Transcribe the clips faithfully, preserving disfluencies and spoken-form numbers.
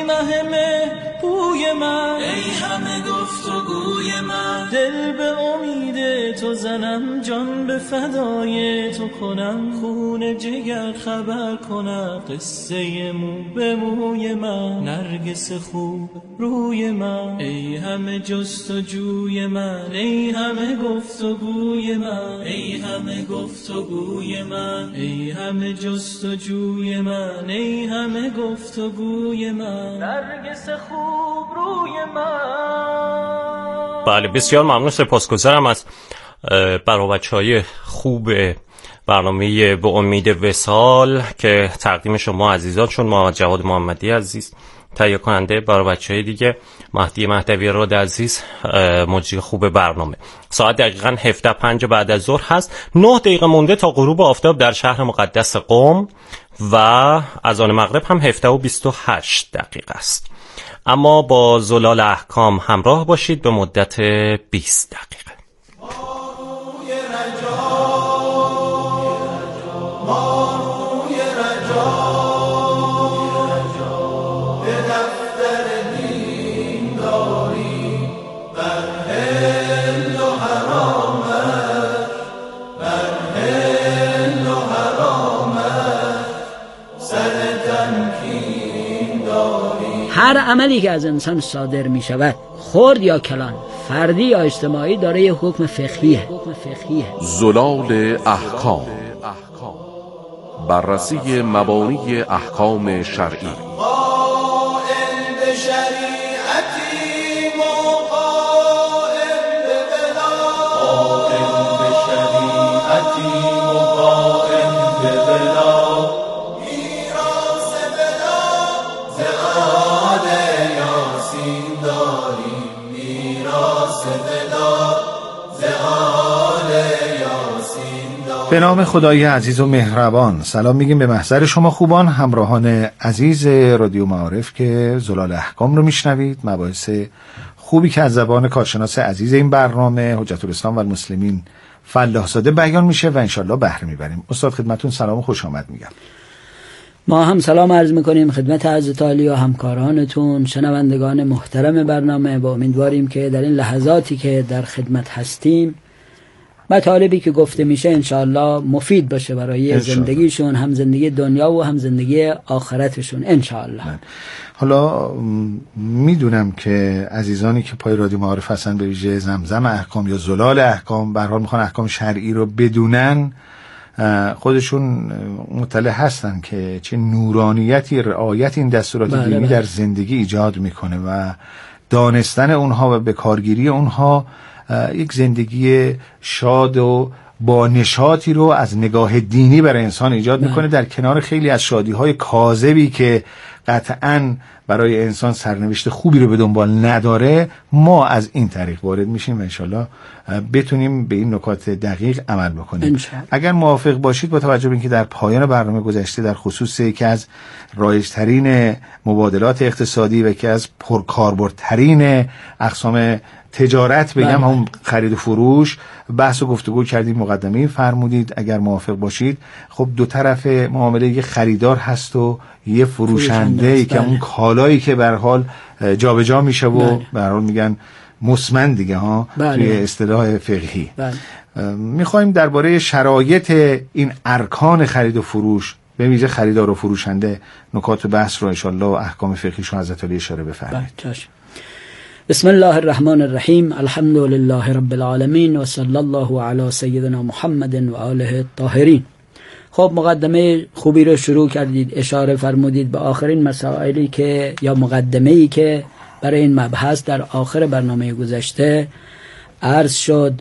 مهمه بوی من، ای همه گفتگوی من. دل به امید تو زنم، جان به فدای تو کنم، خون جگر خبر کنم قصه مو به موی من. نرگس خوب روی من، ای همه جستجوی من، ای همه گفتگوی من، ای همه گفتگوی من، ای همه جستجوی من، ای همه گفتگوی من. نرگس خوب روی من. بله، بسیار ممنون، سپاسگزارم از برای بچهای خوب برنامه به امید وصال که تقدیم شما عزیزان شد. محمد جواد محمدی عزیز تهیه کننده، برای بچهای دیگه مهدی مهدوی راد عزیز مجری خوب برنامه. ساعت دقیقاً هفده و پنج بعد از ظهر هست. نه دقیقه مونده تا غروب آفتاب در شهر مقدس قم و اذان مغرب هم هفده و بیست و هشت دقیقه است. اما با زلال احکام همراه باشید به مدت بیست دقیقه. هر عملی که از انسان صادر می شود، خرد یا کلان، فردی یا اجتماعی، داره یه حکم فقهیه. زلال احکام، بررسی مبانی احکام شرعی. به نام خدای عزیز و مهربان. سلام میگیم به محضر شما خوبان، همراهان عزیز رادیو معارف که زلال احکام رو میشنوید. مباحث خوبی که از زبان کارشناس عزیز این برنامه حجت الاسلام و المسلمین فلاح زاده بیان میشه و انشالله بهره میبریم. استاد خدمتون سلام و خوش آمد میگم. ما هم سلام عرض میکنیم خدمت حضرت عالی و همکارانتون، شنوندگان محترم برنامه. با امیدواریم که در این لحظاتی که در خدمت هستیم مطالبی که گفته میشه انشاءالله مفید باشه برای زندگیشون، هم زندگی دنیا و هم زندگی آخرتشون انشاءالله. حالا میدونم که عزیزانی که پای رادیو معارف هستن به ویژه زمزم احکام یا زلال احکام به هر حال میخوان احکام شرعی رو بدونن، خودشون مطلع هستن که چه نورانیتی رعایت این دستورات بله دینی بله. در زندگی ایجاد میکنه و دانستن اونها و به کارگیری اونها یک زندگی شاد و با نشاطی رو از نگاه دینی برای انسان ایجاد میکنه، در کنار خیلی از شادی‌های کاذبی که قطعاً برای انسان سرنوشت خوبی رو به دنبال نداره. ما از این طریق وارد میشیم و انشالله بتونیم به این نکات دقیق عمل بکنیم. اگر موافق باشید با توجه به اینکه در پایان برنامه گذشته در خصوص یکی از رایج‌ترین مبادلات اقتصادی و یکی از پرکاربردترین اقسام تجارت بگم بله. هم خرید و فروش بحث و گفتگو کردیم، مقدمه فرمودید اگر موافق باشید. خب دو طرف معامله یه خریدار هست و یه فروشنده ای که اون کالایی که به هر حال جابجا میشه و به هر حال میگن مسمن دیگه ها بله. توی اصطلاح فقهی بله. میخوایم درباره شرایط این ارکان خرید و فروش به ویژه خریدار و فروشنده نکات بحث رو ان شاء الله و احکام فقهیشو حضرت علی اشاره بفرمایید. بله. بسم الله الرحمن الرحیم، الحمد لله رب العالمین و صلی الله علی سیدنا محمد و آله الطاهرین. خب مقدمه خوبی رو شروع کردید، اشاره فرمودید به آخرین مسائلی که یا مقدمه‌ای که برای این مبحث در آخر برنامه گذشته عرض شد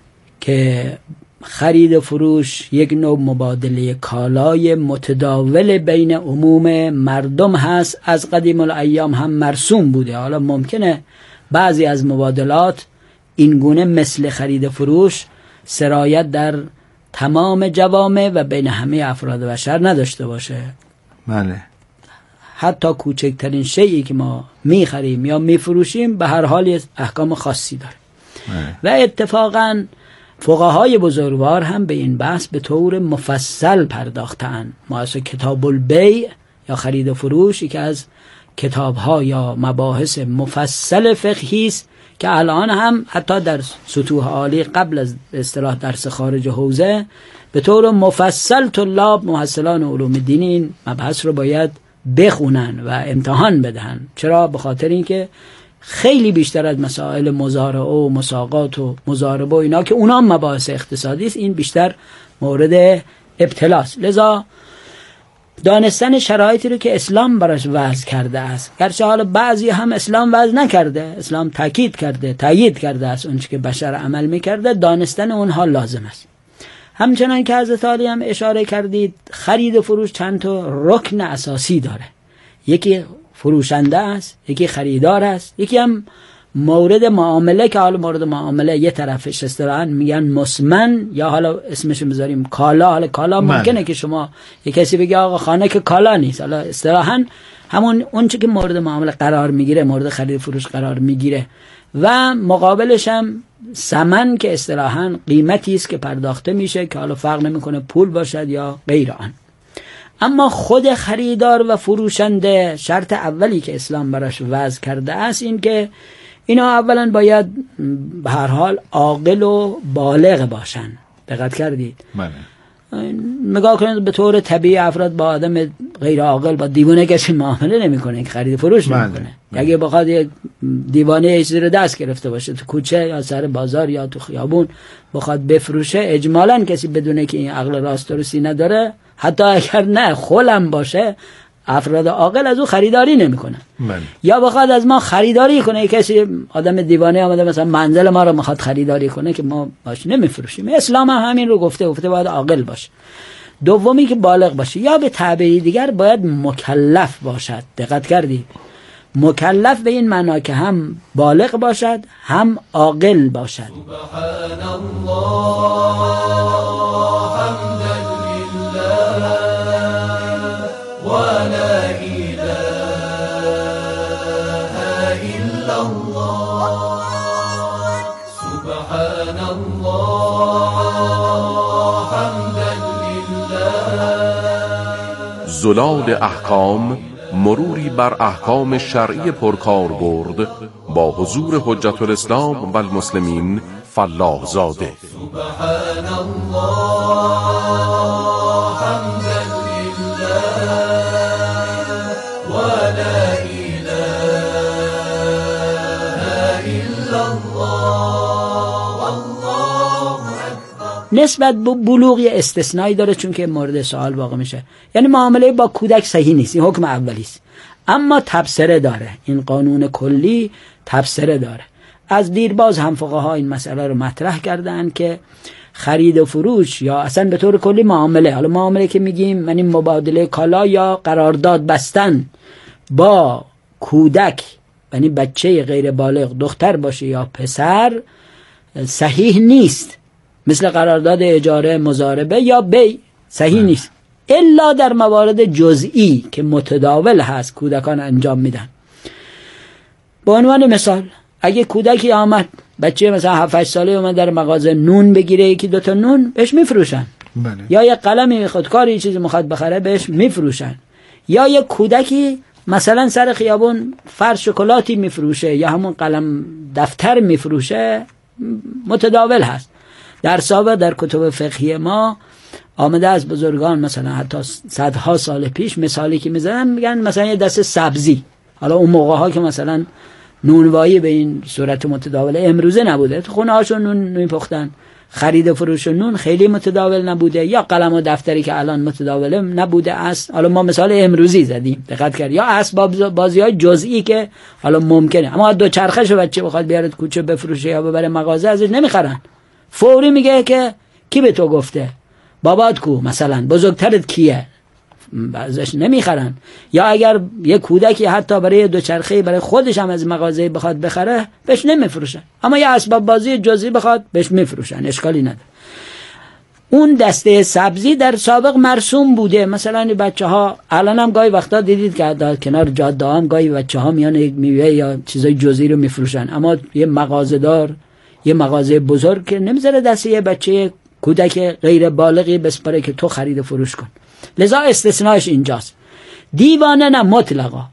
که خرید و فروش یک نوع مبادله کالای متداول بین عموم مردم هست، از قدیم الایام هم مرسوم بوده. حالا ممکنه بعضی از مبادلات این گونه مثل خرید و فروش سرایت در تمام جوامع و بین همه افراد بشر نداشته باشه. بله. حتی کوچکترین شیئی که ما میخریم یا میفروشیم به هر حال احکام خاصی داره. بله. و اتفاقاً فقهای بزرگوار هم به این بحث به طور مفصل پرداختن. ما از کتاب البیع یا خرید و فروش که از کتاب‌ها یا مباحث مفصل فقهی است که الان هم حتی در سطوح عالی قبل از اصطلاح درس خارج حوزه به طور مفصل طلاب محصلان علوم دینی این مبحث رو باید بخونن و امتحان بدهن. چرا؟ به خاطر اینکه خیلی بیشتر از مسائل مزارعه و مساقات و مضاربه و اینا که اونا مباحث اقتصادی است، این بیشتر مورد ابتلاست. لذا دانستن شرایطی رو که اسلام براش وضع کرده است، گرچه حالا بعضی هم اسلام وضع نکرده، اسلام تاکید کرده، تایید کرده است اون چیزی که بشر عمل میکرده، دانستن اونها لازم است. همچنان که حضرت علی هم اشاره کردید، خرید و فروش چند تا رکن اساسی داره. یکی فروشنده است، یکی خریدار است، یکی هم مورد معامله که حالا مورد معامله یه طرفش اصطلاحاً میگن مسمن یا حالا اسمش بذاریم کالا. حالا کالا ممکنه که شما یه کسی بگه آقا خانه که کالا نیست، حالا اصطلاحاً همون اون چیزی که مورد معامله قرار میگیره، مورد خرید فروش قرار میگیره. و مقابلش هم ثمن که اصطلاحاً قیمتی است که پرداخته میشه که حالا فرق نمیکنه پول باشد یا غیر آن. اما خود خریدار و فروشنده شرط اولی که اسلام براش وضع کرده است این که اینا اولا باید به هر حال عاقل و بالغ باشن. دقت کردید؟ بله. نگاه کنید به طور طبیعی افراد با آدم غیر عاقل، با دیوانه کسی معامله نمیکنه که خرید فروش نمیکنه. اگه بخواد یک دیوانه چیزی رو دست گرفته باشه تو کوچه یا سر بازار یا تو خیابون بخواد بفروشه، اجمالاً کسی بدونه که این عقل راست درستی نداره، حتی اگر نه خولم باشه، افراد عاقل از او خریداری نمیکنن. یا بخواد از ما خریداری کنه، کسی آدم دیوانه آمده مثلا منزل ما رو میخواد خریداری کنه که ما باش نمیفروشیم. اسلام هم همین رو گفته، گفته باید عاقل باشه. دومی که بالغ باشه، یا به تعبیری دیگر باید مکلف باشد. دقت کردید؟ مکلف به این معنا که هم بالغ باشد هم عاقل باشد. سبحان الله حمدا لله و لا اله الا الله. سبحان الله حمدا لله. زلال احکام، مروری بر احکام شرعی پرکاربرد با حضور حجت الاسلام و المسلمین فلاح زاده. سبحان الله حمدا لله و لا اله الا الله والله اکبر. نسبت به بلوغ یه استثنایی داره چون که مورد سوال واقع میشه. یعنی معامله با کودک صحیح نیست، این حکم اولی است، اما تبصره داره. این قانون کلی تبصره داره. از دیرباز هم فقها این مسئله رو مطرح کردن که خرید و فروش یا اصلا به طور کلی معامله، حالا معامله که میگیم من این مبادله کالا یا قرارداد بستن با کودک، یعنی بچه غیر بالغ دختر باشه یا پسر، صحیح نیست. مثل قرارداد اجاره، مضاربه یا بیع صحیح نیست، الا در موارد جزئی که متداول هست کودکان انجام میدن. به عنوان مثال اگه کودکی آمد، بچه مثلا هفت هشت ساله اومد در مغازه نون بگیره، یکی دوتا نون بهش میفروشن. بله. یا یه قلمی میخواد، کاری چیزی میخواد بخره بهش میفروشن. یا یه کودکی مثلا سر خیابون فرش شکلاتی میفروشه یا همون قلم دفتر میفروشه، متداول هست. در سابق در کتب فقهی ما آمده از بزرگان، مثلا حتی صدها سال پیش مثالی که میزنن، میگن مثلا یه دسته سبزی، حالا اون موقع ها که مثلا نونوایی به این صورت متداول امروزه نبوده، تو خونه هاشون نون میپختن، خرید و فروش نون خیلی متداول نبوده، یا قلم و دفتری که الان متداول نبوده است. حالا ما مثال امروزی زدیم، دقت کرد. یا اسباب بازی های جزئی که حالا ممکنه، اما دو چرخش بچه بخواد بیاره کوچه بفروشه یا ببره مغازه، ازش نمیخرن. فوری میگه که کی به تو گفته، بابات کو، مثلا بزرگترت کیه، ازش نمیخرن. یا اگر یه کودکی حتی برای دوچرخه برای خودش هم از مغازه بخواد بخره، بهش نمیفروشن. اما یه اسباب بازی جزئی بخواد، بهش میفروشن، اشکالی نداره. اون دسته سبزی در سابق مرسوم بوده. مثلا بچه ها الان هم گاهی وقتا دیدید که در کنار جاده هم گاهی بچه ها میان یک میوه یا چیزای جزئی رو میفروشن، اما یه مغازه دار، یه مغازه بزرگ که نمیذاره دست یه بچه کودک غیر بالغی بسپاره که تو خرید و فروش کن. لذا استثناش اینجاست. دیوانه نه مطلقا.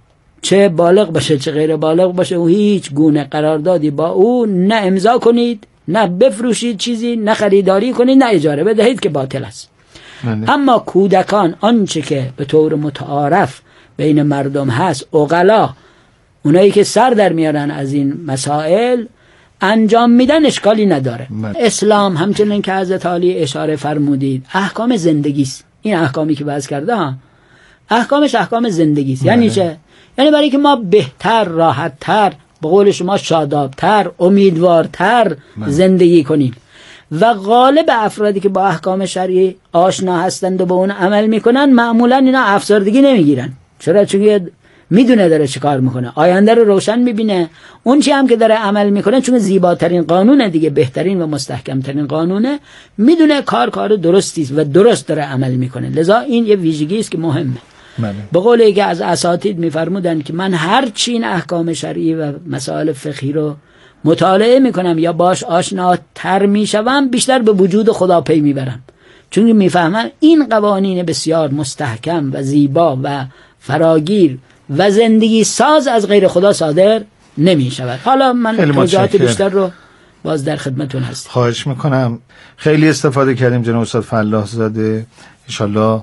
چه بالغ باشه چه غیر بالغ باشه، او هیچ گونه قراردادی با او نه امضا کنید، نه بفروشید چیزی، نه خریداری کنید، نه اجاره بدهید که باطل است. منه. اما کودکان، آنچه که به طور متعارف بین مردم هست، عقلا، اونایی که سر در میارن از این مسائل انجام میدن، اشکالی نداره. من. اسلام همچنین که حضرت علی اشاره فرمودید احکام زندگی است. این احکامی که بحث کرده ها احکامش احکام زندگی است. یعنی چه؟ یعنی برای که ما بهتر، راحت‌تر، به قول شما شادابتر، امیدوارتر من. زندگی کنیم و غالب افرادی که با احکام شرعی آشنا هستند و به اون عمل میکنن معمولا اینا افسردگی نمیگیرن. چرا؟ چون میدونه داره چه کار میکنه، آینده رو روشن میبینه. اون چی هم که داره عمل میکنه چون زیباترین قانونه دیگه، بهترین و مستحکمترین قانونه، میدونه کار کار درستی است و درست داره عمل میکنه. لذا این یه ویژگی است که مهمه. به قول یکی از اساتید میفرمودن که من هر چی این احکام شرعی و مسائل فقهی رو مطالعه میکنم یا باش آشناتر میشوم، بیشتر به وجود خدا پی میبرم، چون میفهمم این قوانین بسیار مستحکم و زیبا و فراگیر و زندگی ساز از غیر خدا صادر نمی شود. حالا من توضیحات بیشتر رو باز در خدمتون هستم. خواهش میکنم. خیلی استفاده کردیم جناب استاد فلاح زاده. انشالله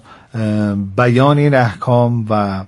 بیان این احکام و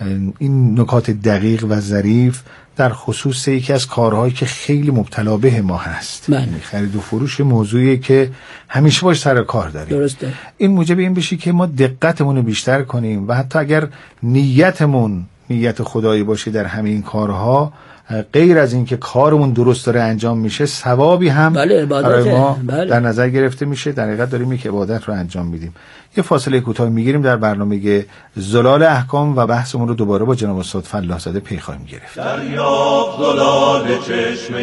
این نکات دقیق و ظریف در خصوص یکی از کارهایی که خیلی مبتلا به ما هست، یعنی خرید و فروش، موضوعی که همیشه باش سر کار داریم. درسته. این موجب این بشه که ما دقتمون رو بیشتر کنیم و حتی اگر نیتمون نیت خدایی باشه در همین کارها، غیر از این که کارمون درست داره انجام میشه، ثوابی هم بله برای ما بله. در نظر گرفته میشه. در حقیقت داریم یک عبادت رو انجام میدیم. یه فاصله کوتاه میگیریم، در برنامه زلال احکام و بحثمون رو دوباره با جناب استاد فلاح زاده پی خواهیم گرفت. دریاب زلال چشمه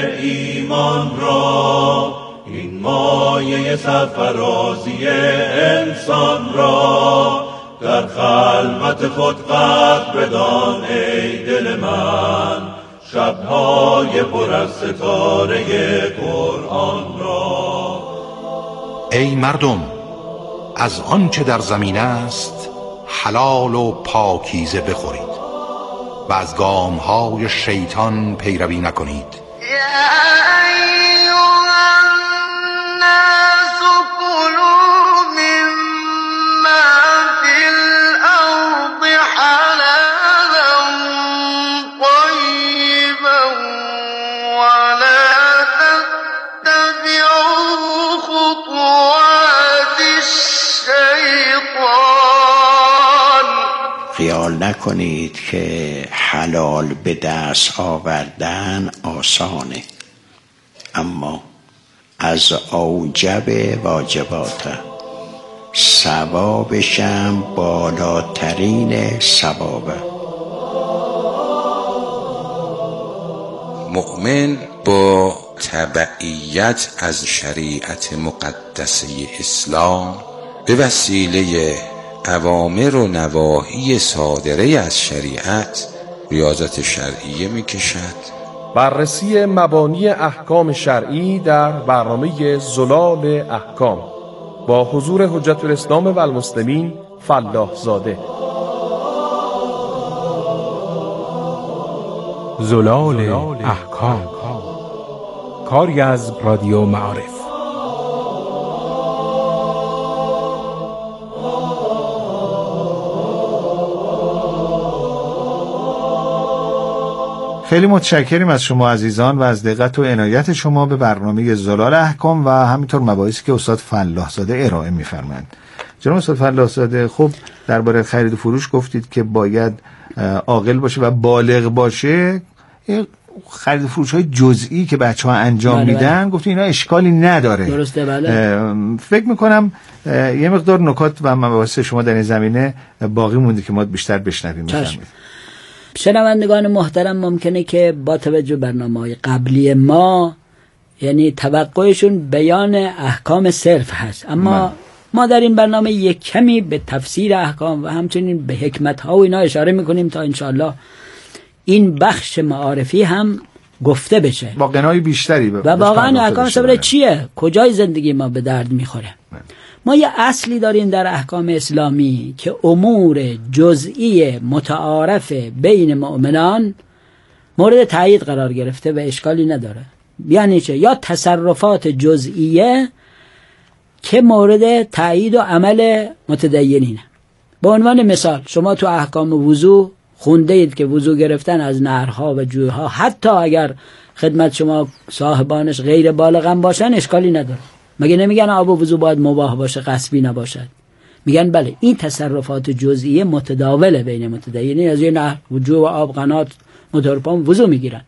ایمان را، این مایه سرفرازی انسان را، در خلوت خود قدر بدان ای دل من، شبهای پر از ستاره قرآن را. ای مردم، از آنچه در زمین است حلال و پاکیزه بخورید و از گامهای شیطان پیروی نکنید. خیال نکنید که حلال به دست آوردن آسانه، اما از اوجب واجباته، ثوابشم بالاترین ثوابه. مؤمن با تبعیت از شریعت مقدسه اسلام به وسیله اوامر و نواهی صادره از شریعت ریاضت شرعیه می کشد. بررسی مبانی احکام شرعی در برنامه زلال احکام با حضور حجت الاسلام و المسلمین فلاح زاده. زلال احکام، کاری از رادیو معارف. خیلی متشکریم از شما عزیزان و از دقت و عنایت شما به برنامه زلال احکام و همینطور مباحثی که استاد فلاح زاده ارائه می‌فرمایند. جناب استاد فلاح زاده، خب درباره خرید و فروش گفتید که باید عاقل باشه و بالغ باشه. خرید و فروش های جزئی که بچه‌ها انجام بله میدن بله. گفتید اینا اشکالی نداره. درسته بله. فکر میکنم یه مقدار نکات و مباحث شما در این زمینه باقی مونده که ما بیشتر بشنویم. شنوندگان محترم ممکنه که با توجه برنامه‌های قبلی ما یعنی توقعشون بیان احکام صرف هست، اما من. ما در این برنامه یک کمی به تفسیر احکام و همچنین به حکمت‌ها و اینا اشاره میکنیم تا انشاءالله این بخش معارفی هم گفته بشه با قنای بیشتری. و واقعا احکام صبر چیه؟ کجای زندگی ما به درد میخوره؟ من. ما یه اصلی داریم در احکام اسلامی که امور جزئی متعارف بین مؤمنان مورد تایید قرار گرفته و اشکالی نداره. یعنی چه؟ یا تصرفات جزئیه که مورد تایید و عمل متدینینه. به عنوان مثال شما تو احکام وضو خونده اید که وضو گرفتن از نهرها و جویها حتی اگر خدمت شما صاحبانش غیر بالغ باشن اشکالی نداره. مگه نمیگن آب وضو باید مباح باشه، غصبی نباشد؟ میگن بله این تصرفات جزئیه متداوله بین متدینین، از یه نهر جو و آب قنات موتورپمپ وضو میگیرن.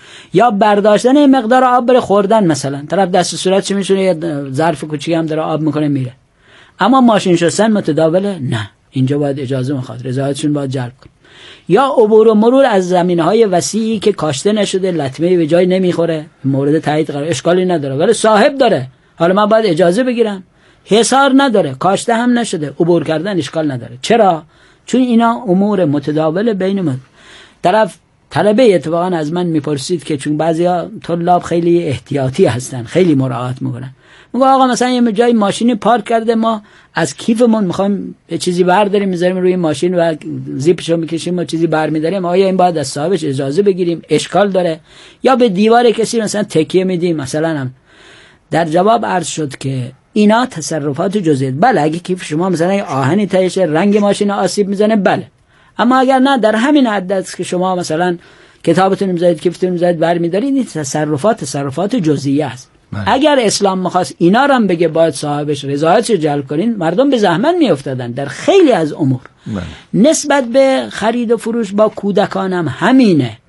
یا برداشتن این مقدار آب بره خوردن، مثلا طرف دست صورتش میشونه یه ظرف کوچیک هم داره آب میکنه میره. اما ماشین شستن متداوله؟ نه، اینجا باید اجازه میخواد، رضایتشون باید جلب کنه. یا عبور و مرور از زمینهای وسیعی که کاشته نشده، لطمه به جای نمیخوره، مورد تایید قرار، اشکالی نداره ولی صاحب داره، حالا من باید اجازه بگیرم. حصار نداره، کاشته هم نشده، عبور کردن اشکال نداره. چرا؟ چون اینا امور متداول بین ما. طرف طلبه اتفاقا از من میپرسید که چون بعضیا طلاب خیلی احتیاطی هستن، خیلی مراعات میکنن، میگه آقا مثلا یه جای ماشینی پارک کرده، ما از کیفمون میخوایم یه چیزی برداریم میذاریم روی ماشین و زیپشو میکشیم و چیزی برمیداریم، آیا این باید از صاحبش اجازه بگیریم؟ اشکال داره؟ یا به دیوار کسی مثلا تکیه میدیم مثلا؟ هم در جواب عرض شد که اینا تصرفات جزئی. بله اگه کیف شما مثلا آهنی تهشه، رنگ ماشین آسیب میزنه، بله. اما اگر نه، در همین حد است که شما مثلا کتابتون میذارید، کیفتون میذارید برمیدارید، این تصرفات تصرفات جزئیه است. بله. اگر اسلام میخواست اینا رو هم بگه باید صاحبش رضایتش جلب کنین، مردم به زحمت میافتادن در خیلی از امور. بله. نسبت به خرید و فروش با کودکانم همینه.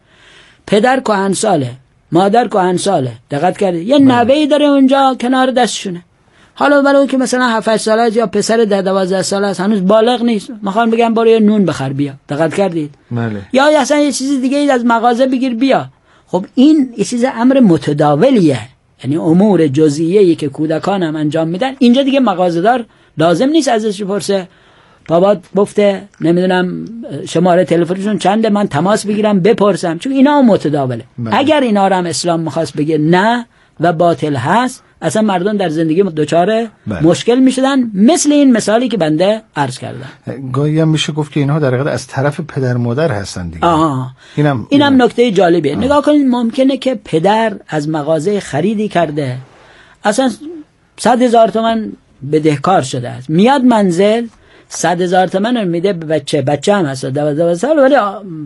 پدر کهنساله، مادر کهنساله، دقت کردید یه نوه‌ای داره اونجا کنار دستشونه، حالا برای که مثلا هفت ساله است یا پسر ده دوازده ساله است هنوز بالغ نیست، میخوان بگم برو یه نون بخر بیا، دقت کردید؟ بله. یا اصلا یه چیز دیگه ای از مغازه بگیر بیا. خب این یه چیز امر متداولیه، یعنی امور جزئیه‌ای که کودکان هم انجام میدن. اینجا دیگه مغازه‌دار لازم نیست ازش بپرسه بابا گفته نمیدونم شماره تلفنشون چنده، من تماس بگیرم بپرسم، چون اینا متداوله. بله. اگر اینا رو هم اسلام میخواست بگه نه و باطل هست، اصلا مردم در زندگی دچار مشکل میشدن، مثل این مثالی که بنده عرض کردم. گاهی هم میشه گفت که اینها در حقیقت از طرف پدر مادر هستن دیگه. آها. اینم اینم نکته جالبیه. آه. نگاه کنید، ممکنه که پدر از مغازه خریدی کرده، اصلا صد هزار تومن بدهکار شده است، میاد منزل صد هزار تومن رو میده به بچه، بچه هم هست دوازده سال ولی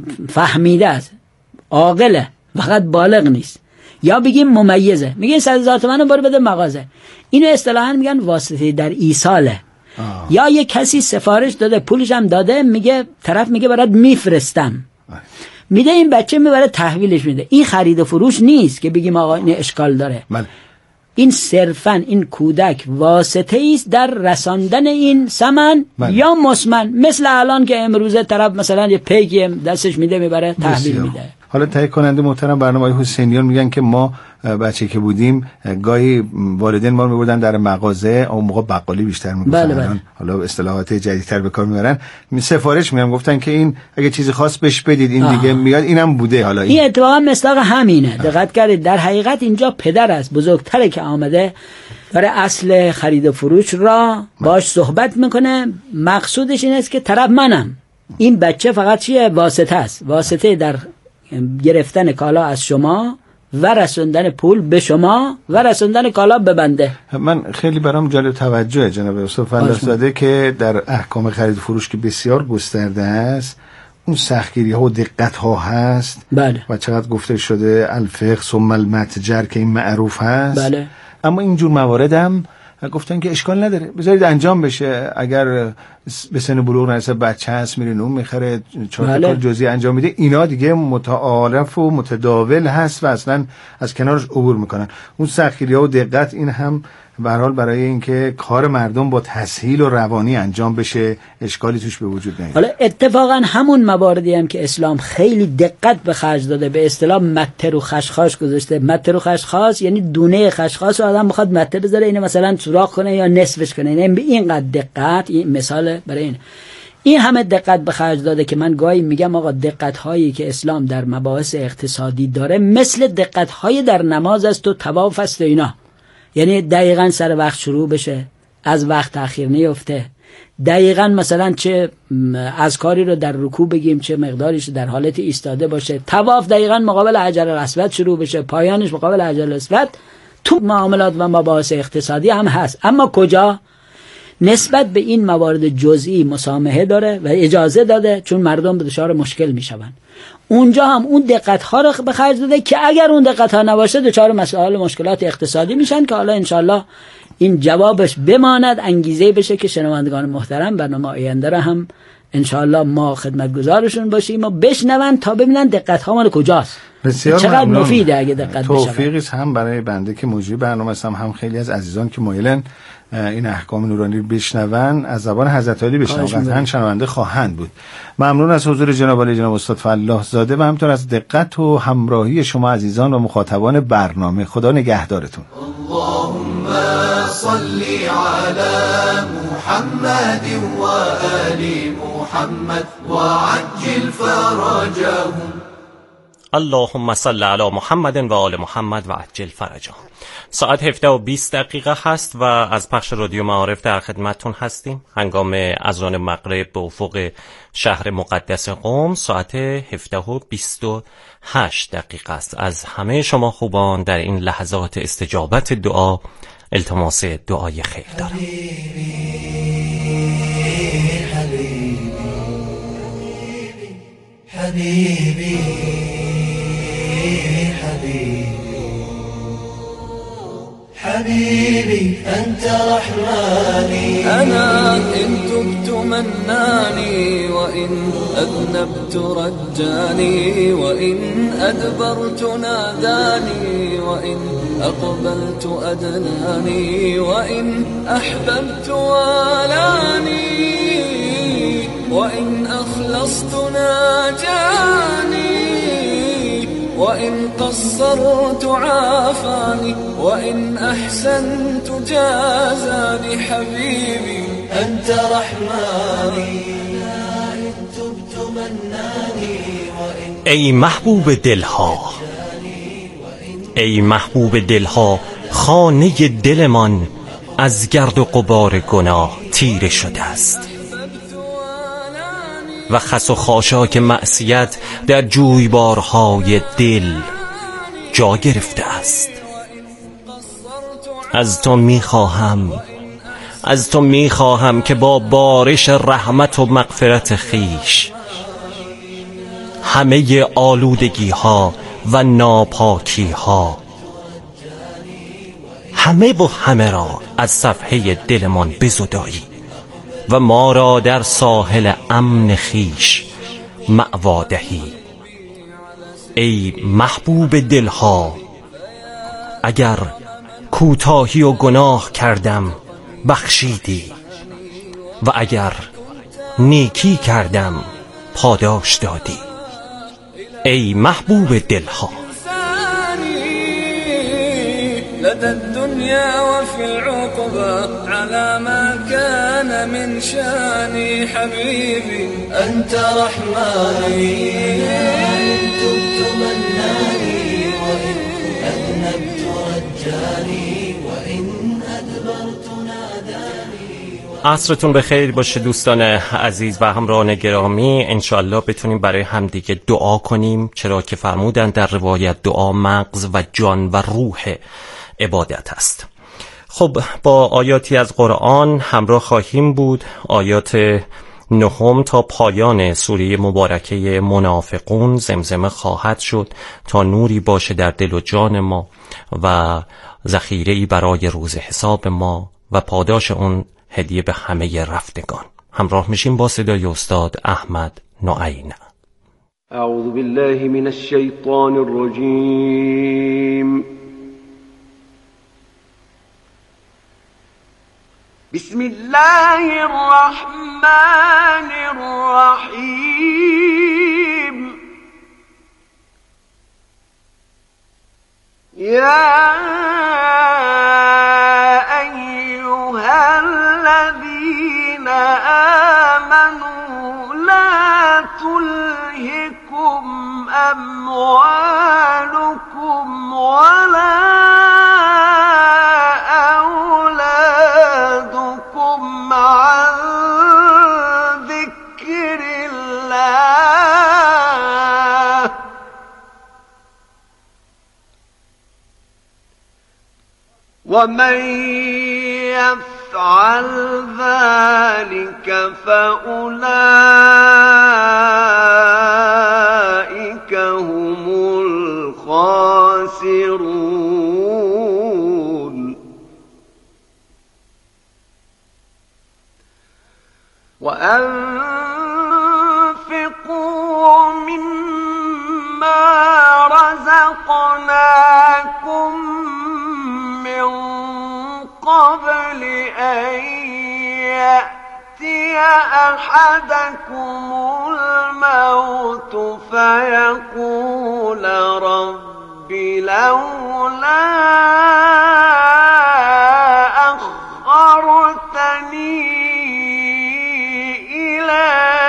فهمیده است، عاقله، فقط بالغ نیست. یا بگیم ممیزه، میگه صد هزار تومن رو برو بده مغازه. اینو اصطلاحاً میگن واسطه در ایصاله. آه. یا یه کسی سفارش داده، پولش هم داده، میگه طرف میگه برات میفرستم، میده این بچه میبره تحویلش میده. این خرید و فروش نیست که بگیم آقا این اشکال داره. من. این صرفاً این کودک واسطه است در رساندن این ثمن یا مسمن، مثل الان که امروزه طرف مثلا یه پیکی دستش میده میبره تحویل میده. حالا تهیه کننده محترم برنامه های حسینیان میگن که ما بچه که بودیم گاهی والدین ما رو میبردن در مغازه، اون موقع بقالی بیشتر میگفتن، بله بله. حالا اصطلاحات جدیدتر به کار میبرن، سفارش میگم، گفتن که این اگه چیزی خاص بهش بدید این آه. دیگه میاد، اینم بوده. حالا این, این اتفاقا مصداق همینه. دقت کردید در حقیقت اینجا پدر است بزرگتره که آمده برای اصل خرید و فروش را باش صحبت میکنه، مقصودش این است که طرف منم، این بچه فقط چیه؟ واسطه است، واسطه در گرفتن کالا از شما و رسوندن پول به شما و رسوندن کالا به بنده. من خیلی برام جالب توجه جناب استاد فلاح‌زاده که در احکام خرید و فروش که بسیار گسترده است، اون سختگیری ها و دقت ها هست. بله. و چقدر گفته شده الفقه ثم المتجر که این معروف هست. بله. اما اینجور موارد هم گفتن که اشکال نداره، بذارید انجام بشه. اگر به سن بلوغ نرسه بچه هست میره نون میخره، چهار تا کار جزئی انجام میده، اینا دیگه متعارف و متداول هست و اصلا از کنارش عبور میکنن. اون سختگیری‌ها و دقت این هم به هر حال برای اینکه کار مردم با تسهیل و روانی انجام بشه، اشکالی توش به وجود نیاد. حالا اتفاقا همون مواردی هم که اسلام خیلی دقت به خرج داده، به اصطلاح متر و خشخاش گذاشته. متر و خشخاش یعنی دونه خشخاش رو آدم بخواد متر بذاره، اینو مثلا سوراخ کنه یا نصفش کنه، این اینقدر دقت. این مثال برای این این همه دقت به خرج داده که من گاهی میگم آقا دقت هایی که اسلام در مباحث اقتصادی داره مثل دقت های در نماز است و طواف است و اینا، یعنی دقیقاً سر وقت شروع بشه، از وقت تأخیر نیفته. دقیقاً مثلا چه از کاری رو در رکوع بگیم، چه مقداریش در حالت ایستاده باشه. طواف دقیقاً مقابل حجر الاسود شروع بشه، پایانش مقابل حجر الاسود. تو معاملات و مباحث اقتصادی هم هست، اما کجا؟ نسبت به این موارد جزئی مسامحه داره و اجازه داده، چون مردم به دچار مشکل میشوند. اونجا هم اون دقت ها رو به خرج داده که اگر اون دقت ها نباشه دچار مسائل مشکلات اقتصادی میشن که حالا انشالله این جوابش بماند، انگیزه بشه که شنوندگان محترم برنامه آینده را هم انشالله ما خدمتگزارشون باشیم و بشنون تا ببینن دقت ها مال کجاست. بسیار چقدر مفیده اگه دقت بشه. توفیقی هم برای بنده که موجود برنامه هستم، هم خیلی از عزیزان که مایلن این احکام نورانی رو بشنون از زبان حضرت علی بشنون، قطعاً شنونده خواهند بود. ممنون از حضور جناب علی جناب استاد فلاح زاده و همینطور از دقت و همراهی شما عزیزان و مخاطبان برنامه. خدا نگهدارتون. اللهم صل علی محمد و آل محمد و عجل فرجهم. اللهم صل علی محمد و آل محمد و عجل فرجهم. ساعت هفده و بیست دقیقه هست و از پخش رادیو معارف در خدمتتون هستیم. هنگام اذان مغرب به افق شهر مقدس قم ساعت هفده و بیست و هشت دقیقه است. از همه شما خوبان در این لحظات استجابت دعا التماس دعای خیر دارم. حبيبي حبيبي حبيبي أنت رحماني، أنا إن تبت مناني وإن أذنبت رجاني، وإن أدبرت ناداني، وإن أقبلت أدناني، وإن أحببت والاني، وإن أخلصت ناجاني، وإن قصرت عافاني، وإن أحسنت جازاني. حبيبي أنت رحماني، إن تبت مناني، وإن ای محبوب دلها، ای محبوب دلها، خانه دلمان از گرد و غبار گناه تیره شده است و خس و خاشاک معصیت در جویبارهای دل جا گرفته است. از تو میخواهم، از تو میخواهم که با بارش رحمت و مغفرت خیش همه آلودگی ها و ناپاکی ها همه و همه را از صفحه دلمان بزدایی و ما را در ساحل امن خیش مأوا دهی. ای محبوب دلها، اگر کوتاهی و گناه کردم بخشیدی و اگر نیکی کردم پاداش دادی. ای محبوب دلها، لدى الدنيا وفي العقبى على ما كان من شاني. حبيبي أنت رحماني، إن تبت مناني، وإن أذنبت رجاني، وإن أدبرت ناداني. عصرتون بخیر باشه دوستان عزیز و همراهان گرامی. انشالله بتونیم برای همدیگه دعا کنیم، چرا که فرمودن در روایت دعا مغز و جان و روح عبادت است. خب با آیاتی از قرآن همراه خواهیم بود. آیات نهم تا پایان سوره مبارکه منافقون زمزمه خواهد شد تا نوری باشه در دل و جان ما و ذخیره‌ای برای روز حساب ما و پاداش اون هدیه به همه رفتگان. همراه میشیم با صدای استاد احمد نعینه. اعوذ بالله من الشیطان الرجیم. بسم الله الرحمن الرحیم. یا ایها الذین آمنوا لا تلهکم اموالکم ولا أولادكم ومن يفعل ذلك فأولئك هم الخاسرون. وأنفقوا مما رزقناكم من قبل أن يأتي أحدكم الموت فيقول رب لولا أخرتني إلى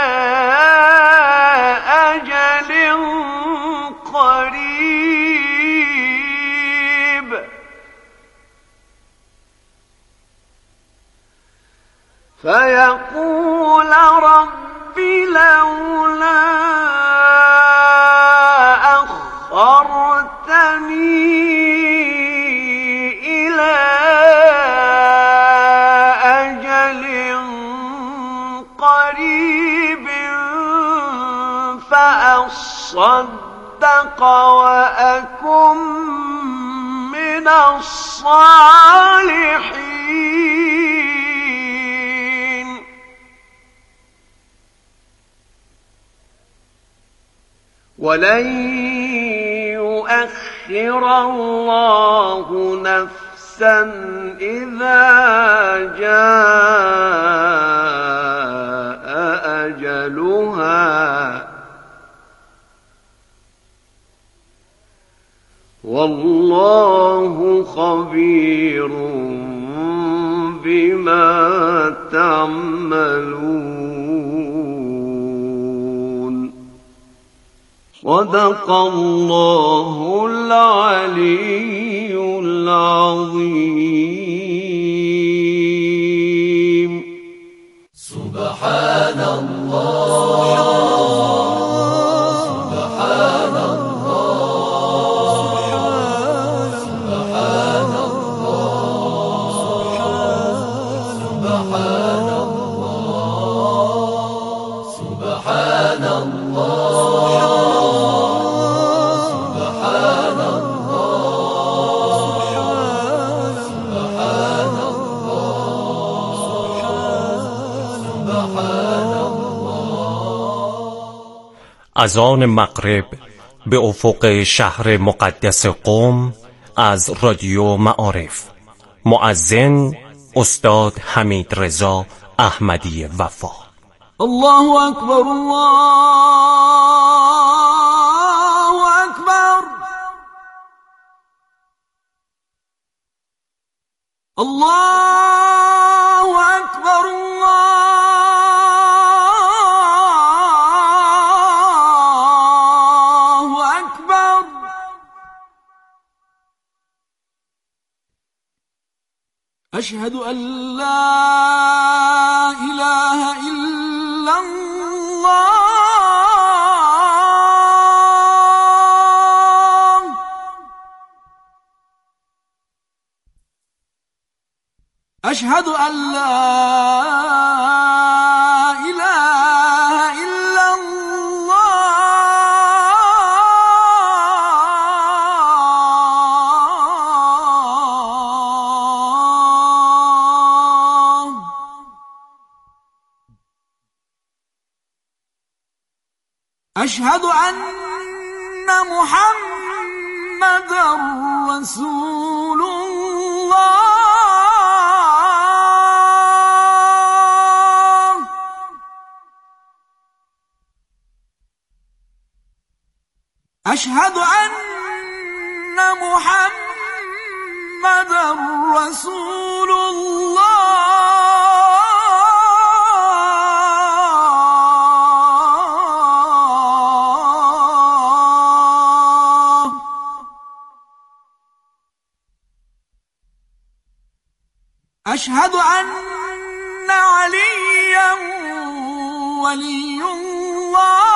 أجل قريب فيقول رب لولا أخرتني إلى أجل قريب فأصدق وأكن من الصالحين. ولن يؤخر الله نفسا إذا جاء أجلها والله خبير بما تعملون. صدق الله العلي العظيم. سبحان الله سبحان الله سبحان الله سبحان الله سبحان الله از آن مغرب به افق شهر مقدس قم از رادیو معارف. مؤذن استاد حمید رضا احمدی وفا. الله اکبر الله اکبر الله اکبر الله اکبر. اشهد ان لا اله الا الله. اشهد ان لا اله الا الله. اشهد ان محمدا رسول الله. اشهد ان محمدا رسول الله. اشهد ان عليا ولي الله.